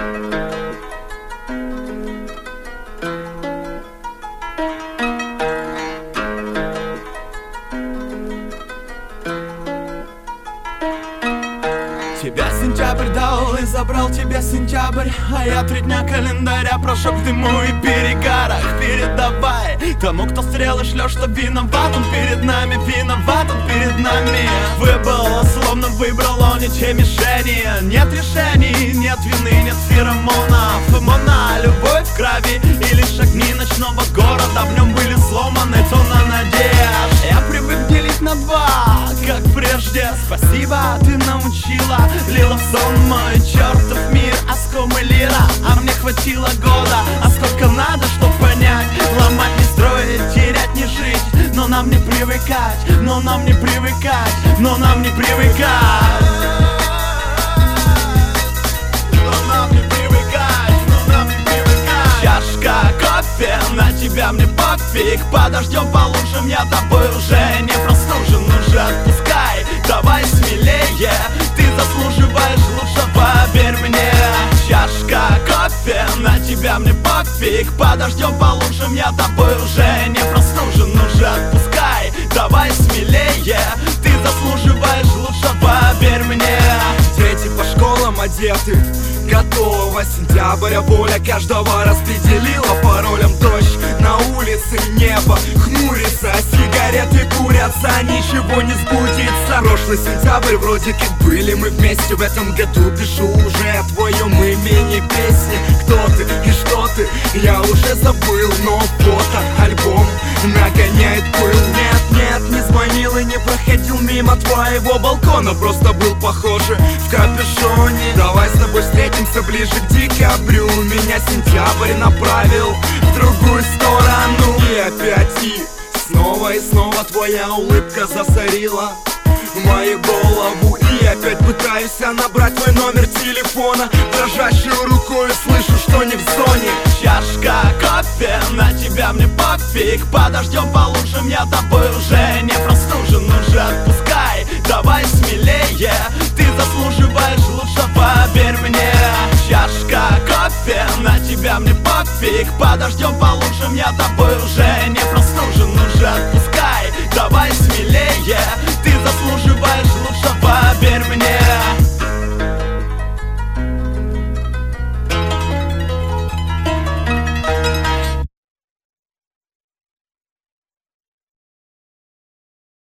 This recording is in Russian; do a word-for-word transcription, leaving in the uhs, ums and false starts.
Тебя сентябрь дал и забрал тебя сентябрь, а я три дня календаря прошел в дыму и перегарах. Передавай тому, кто стрелы шлет, что виноват он перед нами, виноват он перед нами. Выбыл, словно выбрал он не те мишени. Нет решений, нет вины, нет феромонов. Мона, любовь в крови и лишь огни ночного города в нем были сломаны тонны надежд. Я привык делить на два, как прежде. Спасибо, ты научила. Лила в сон мой чертов мир, оском и лира. А мне хватило года, а сколько надо, чтоб понять. Ломать не строить, терять не жить. Но нам не привыкать, но нам не привыкать, но нам не привыкать. Но нам не привыкать, но нам не привыкать. Чашка кофе, на тебя мне пофиг. Подождем по лужам, я тобой уже не простужен. Уже отпускай, давай смелее. Ты заслуживаешь лучшего, поверь мне. Чашка кофе, на тебя мне пофиг. Подождем по лучшим, я тобой уже не простужен. Уже отпускай, давай смелее. Ты заслуживаешь лучшего, поверь мне. Дети по школам одеты, готово. Сентябрь, а воля каждого распределила по ролям. Дождь на улице, небо хмурится, сигареты курятся, ничего не сбудется. Прошлый сентябрь вроде как были мы вместе. В этом году пишу уже о твоем имени песни. Кто ты и что ты, я уже забыл. Но фото, альбом нагоняет пыл. Нет, нет, не звонил и не проходил мимо твоего балкона. Просто был похоже в капюшоне. Давай с тобой встретимся ближе к декабрю. Меня сентябрь направил в другую сторону. И опять и снова и снова твоя улыбка засорила мою голову. И опять пытаюсь я набрать твой номер телефона. Дрожащую рукой слышу, что не в зоне. Чашка кофе, на тебя мне пофиг. Подождем по лучшим, я тобой уже не простужен. Уже отпускай, давай смелее.